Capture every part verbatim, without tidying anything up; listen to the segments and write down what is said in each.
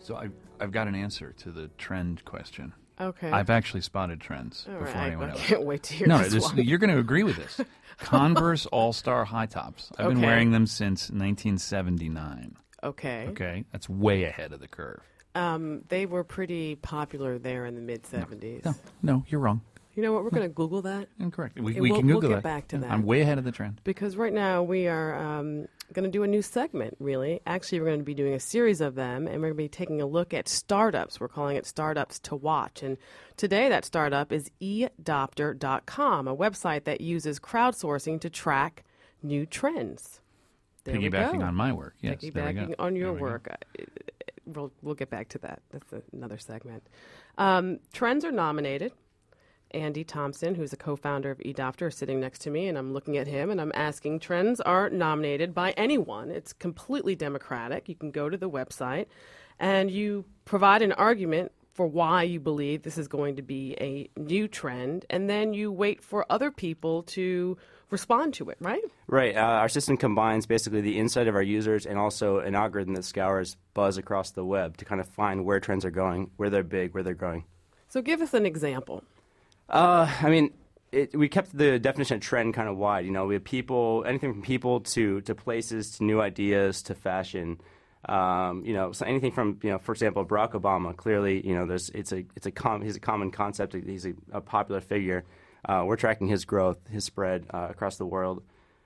So I've, I've got an answer to the trend question. Okay. I've actually spotted trends All before right. anyone I else. can't wait to hear no, this this, one. You're going to agree with this. Converse All-Star High Tops. I've been Okay. wearing them since nineteen seventy-nine. Okay. Okay, that's way ahead of the curve. Um, they were pretty popular there in the mid-seventies. No, no, you're wrong. You know what? We're going to Google that. Incorrect. We, Okay, we we'll- can Google we'll get that. back to Yeah, that. I'm way ahead of the trend. Because right now we are um, going to do a new segment, really. Actually, we're going to be doing a series of them, and we're going to be taking a look at startups. We're calling it Startups to Watch. And today that startup is e dopter dot com, a website that uses crowdsourcing to track new trends. There we Piggybacking go. on my work. Yes, there we Piggybacking go. on your There we go. work. Uh, We'll, we'll get back to that. That's another segment. Um, trends are nominated. Andy Thompson, who's a co-founder of eDopter, is sitting next to me, and I'm looking at him, and I'm asking, trends are nominated by anyone. It's completely democratic. You can go to the website, and you provide an argument for why you believe this is going to be a new trend, and then you wait for other people to respond to it, right? Right. Uh, our system combines basically the insight of our users and also an algorithm that scours buzz across the web to kind of find where trends are going, where they're big, where they're growing. So give us an example. Uh, I mean, it, we kept the definition of trend kind of wide. You know, we have people, anything from people to, to places to new ideas to fashion. Um, you know, so anything from, you know, for example, Barack Obama. Clearly, you know, there's it's a it's a com- he's a common concept. He's a, a popular figure. Uh, we're tracking his growth, his spread uh, across the world.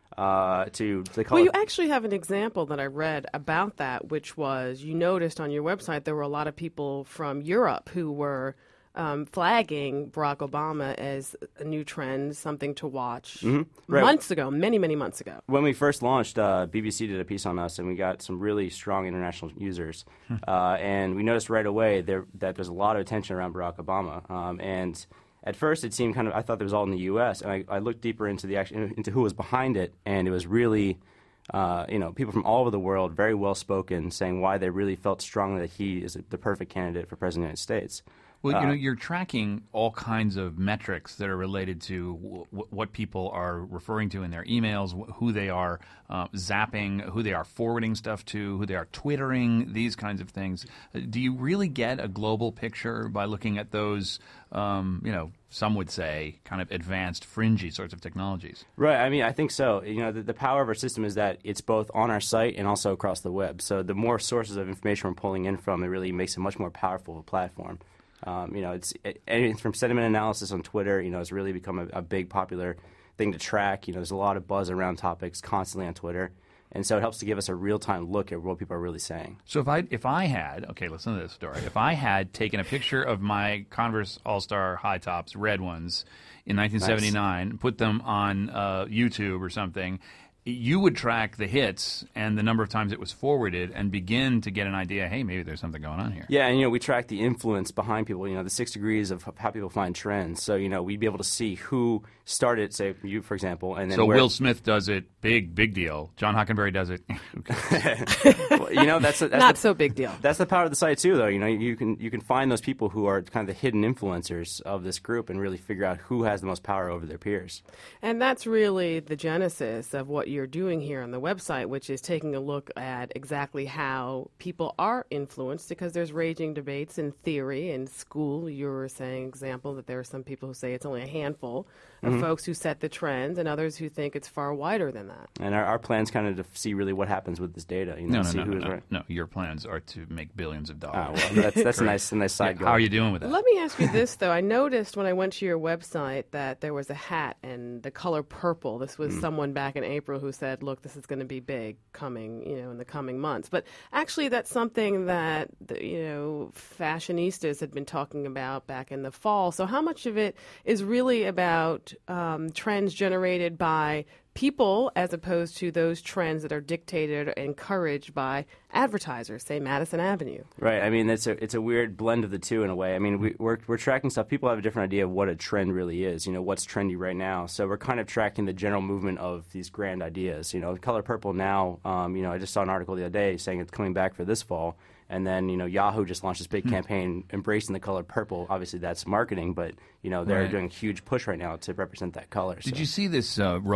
Uh, to the color. Well, you actually have an example that I read about that, which was you noticed on your website there were a lot of people from Europe who were um, flagging Barack Obama as a new trend, something to watch Mm-hmm. Right. months ago, many, many months ago. When we first launched, uh, B B C did a piece on us, and we got some really strong international users. uh, and we noticed right away there, that there's a lot of attention around Barack Obama. Um, and at first, it seemed kind of, I thought it was all in the U S, and I, I looked deeper into the action, into who was behind it, and it was really, uh, you know, people from all over the world, very well spoken, saying why they really felt strongly that he is the perfect candidate for president of the United States. Well, Uh, you know, you're tracking all kinds of metrics that are related to w- w- what people are referring to in their emails, wh- who they are uh, zapping, who they are forwarding stuff to, who they are twittering, these kinds of things. Uh, Do you really get a global picture by looking at those, um, you know, some would say kind of advanced, fringy sorts of technologies? Right. I mean, I think so. You know, the, the power of our system is that it's both on our site and also across the web. So the more sources of information we're pulling in from, it really makes it much more powerful of a platform. Um, you know, it's it, anything from sentiment analysis on Twitter. You know, it's really become a, a big popular thing to track. You know, there's a lot of buzz around topics constantly on Twitter, and so it helps to give us a real time look at what people are really saying. So if I if I had okay, listen to this story. If I had taken a picture of my Converse All-Star high tops, red ones, in nineteen seventy-nine, nice. Put them on uh, YouTube or something, you would track the hits and the number of times it was forwarded and begin to get an idea, hey, maybe there's something going on here. Yeah, and, you know, we track the influence behind people, you know, the six degrees of how people find trends. So, you know, we'd be able to see who started, say, you, for example. And then so where... Will Smith does it, big, big deal. John Hockenberry does it. Well, you know, that's, that's Not the, so big deal. That's the power of the site, too, though. You know, you can, you can find those people who are kind of the hidden influencers of this group and really figure out who has the most power over their peers. And that's really the genesis of what you're doing here on the website, which is taking a look at exactly how people are influenced, because there's raging debates in theory. In school, you were saying, example, that there are some people who say it's only a handful of Mm-hmm. folks who set the trends, and others who think it's far wider than that. And our, our plan's kind of to see really what happens with this data. You know, No, no, see no, who no, is no, right. no. Your plans are to make billions of dollars. Ah, well, that's that's a nice, a nice side Yeah, goal. how are you doing with that? Let me ask you this, though. I noticed when I went to your website that there was a hat and the color purple. This was Mm. someone back in April who said, look, this is going to be big coming, you know, in the coming months. But actually, that's something that, the, you know, fashionistas had been talking about back in the fall. So how much of it is really about um, trends generated by people as opposed to those trends that are dictated or encouraged by advertisers, say Madison Avenue? Right. I mean, it's a it's a weird blend of the two in a way. I mean, we, we're we're tracking stuff. People have a different idea of what a trend really is. You know, what's trendy right now. So we're kind of tracking the general movement of these grand ideas. You know, color purple now. Um, you know, I just saw an article the other day saying it's coming back for this fall. And then, you know, Yahoo just launched this big Hmm. campaign embracing the color purple. Obviously, that's marketing, but, you know, they're Right. doing a huge push right now to represent that color. Did so. you see this uh, rollout for this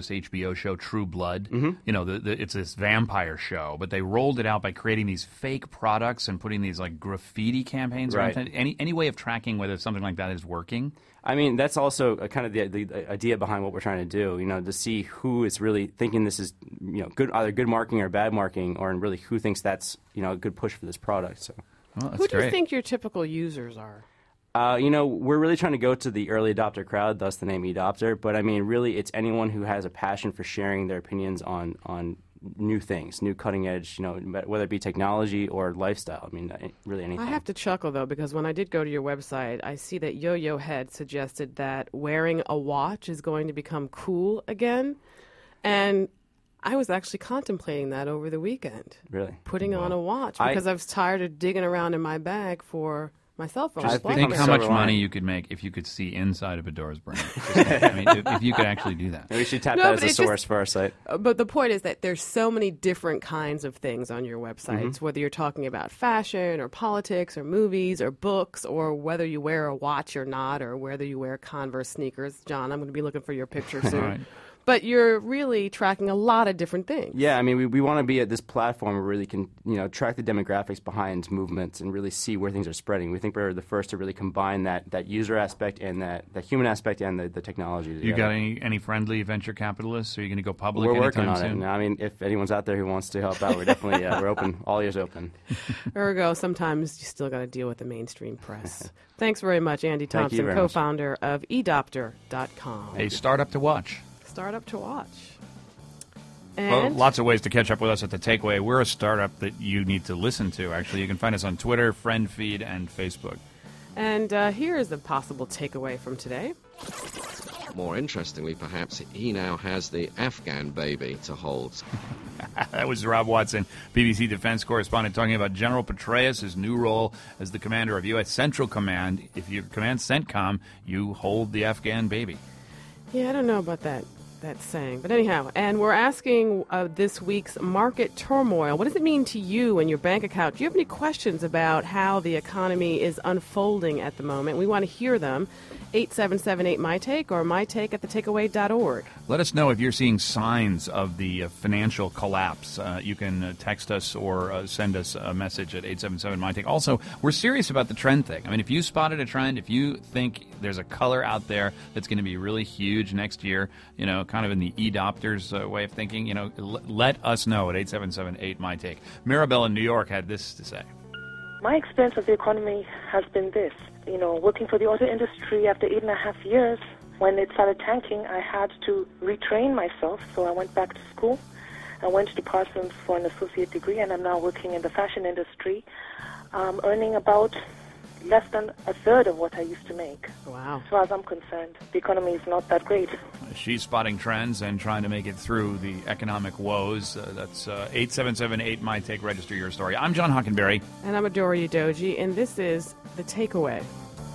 this H B O show, True Blood. Mm-hmm. You know, the, the, it's this vampire show, but they rolled it out by creating these fake products and putting these like graffiti campaigns Right. around it. Any any way of tracking whether something like that is working? I mean, that's also a kind of the, the idea behind what we're trying to do, you know, to see who is really thinking this is, you know, good, either good marketing or bad marketing, or really who thinks that's, you know, a good push for this product. So, Well, that's Who do great. you think your typical users are? uh, you know, we're really trying to go to the early adopter crowd, thus the name eDopter. But I mean, really, it's anyone who has a passion for sharing their opinions on on new things, new cutting edge, you know, whether it be technology or lifestyle. I mean, really anything. I have to chuckle, though, because when I did go to your website, I see that Yo-Yo Head suggested that wearing a watch is going to become cool again. And I was actually contemplating that over the weekend, Really? putting on a watch, I- because I was tired of digging around in my bag for my cell phone. Just Blackberry. Think how so much reliant. money you could make if you could see inside of Adora's brain. Just, I mean, if, if you could actually do that. Maybe we should tap No, that but as a it's just- source for our site. Uh, But the point is that there's so many different kinds of things on your websites, Mm-hmm. whether you're talking about fashion or politics or movies or books, or whether you wear a watch or not, or whether you wear Converse sneakers. John, I'm going to be looking for your picture soon. All right. But you're really tracking a lot of different things. Yeah, I mean, we, we want to be at this platform where we really can, you know, track the demographics behind movements and really see where things are spreading. We think we're the first to really combine that, that user aspect and that, that human aspect and the, the technology together. You got any any friendly venture capitalists? Are you going to go public We're working anytime on soon? it. I mean, if anyone's out there who wants to help out, we're definitely uh, we're open, all ears open. Ergo, sometimes you still got to deal with the mainstream press. Thanks very much, Andy Thank you Thompson, very much. co-founder of e Dopter dot com. A startup to watch. Startup to watch. Well, And lots of ways to catch up with us at The Takeaway. We're a startup that you need to listen to, actually. You can find us on Twitter, Friend Feed, and Facebook. And uh, here is a possible takeaway from today. More interestingly, perhaps, he now has the Afghan baby to hold. That was Rob Watson, B B C defense correspondent, talking about General Petraeus' new role as the commander of U S Central Command. If you command CENTCOM, you hold the Afghan baby. Yeah, I don't know about that that saying, but anyhow, and we're asking uh, this week's market turmoil. What does it mean to you and your bank account? Do you have any questions about how the economy is unfolding at the moment? We want to hear them. eight seven seven eight my take or my take at the takeaway dot org. Let us know if you're seeing signs of the uh, financial collapse. Uh, you can uh, text us or uh, send us a message at eight seven seven my take. Also, we're serious about the trend thing. I mean, if you spotted a trend, if you think there's a color out there that's going to be really huge next year, you know, kind of in the e-doctors uh, way of thinking, you know, l- let us know at eight seven seven eight my take. Mirabelle in New York had this to say. My experience of the economy has been this. You know, working for the auto industry after eight and a half years, when it started tanking, I had to retrain myself. So I went back to school. I went to Parsons for an associate degree, and I'm now working in the fashion industry, um, earning about less than a third of what I used to make. Wow. As far as I'm concerned, the economy is not that great. She's spotting trends and trying to make it through the economic woes. Uh, that's uh, eight seven seven eight my take. Register your story. I'm John Hockenberry. And I'm Adora Udoji, and this is The Takeaway.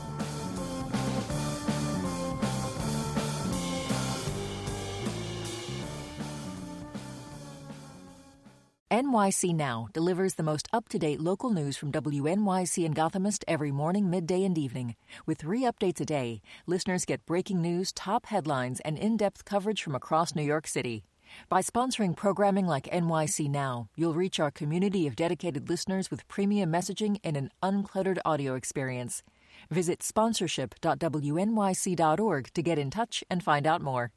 N Y C Now delivers the most up-to-date local news from W N Y C and Gothamist every morning, midday, and evening. With three updates a day, listeners get breaking news, top headlines, and in-depth coverage from across New York City. By sponsoring programming like N Y C Now, you'll reach our community of dedicated listeners with premium messaging and an uncluttered audio experience. Visit sponsorship dot W N Y C dot org to get in touch and find out more.